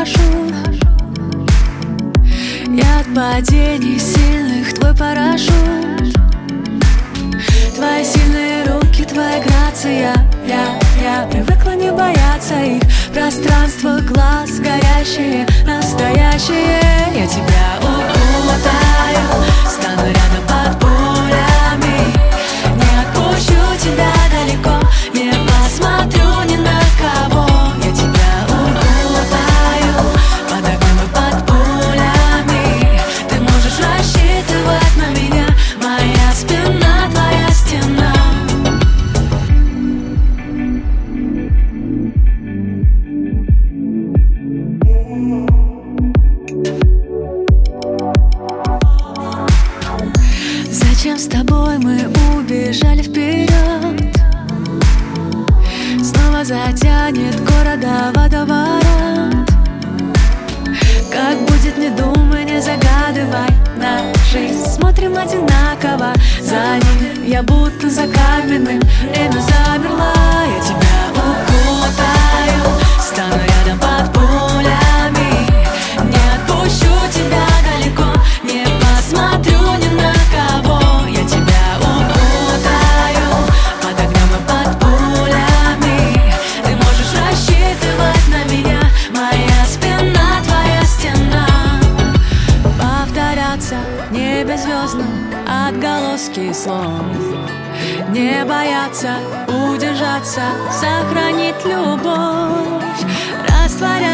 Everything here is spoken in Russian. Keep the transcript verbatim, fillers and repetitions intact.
парашют. Я от падений сильных твой парашют. Твои сильные руки, твоя грация. Я, я привыкла не бояться их. Пространство глаз горящие, настоящие. Я тебя укутаю, стану рядом под пулями. Не отпущу тебя далеко, не посмотрю ни на кого. Я тебя укутаю под огнем и под пулями. Ты можешь рассчитывать на меня, моя спина, твоя стена. Зачем с тобой мы убежали вперед? Снова затянет города водоворот. Как будет, не думай, не загадывай. На жизнь смотрим одинаково. За ним я будто за каменным. Время замерло. Я тебя укутаю, стану рядом под пулями. Не отпущу тебя далеко, не посмотрю ни на кого. Я тебя укутаю под огнем и под пулями. Ты можешь рассчитывать на меня, моя спина, твоя стена. Повторяться в небе звездном отголоски слов. Не бояться, удержаться, сохранить любовь. Растворяться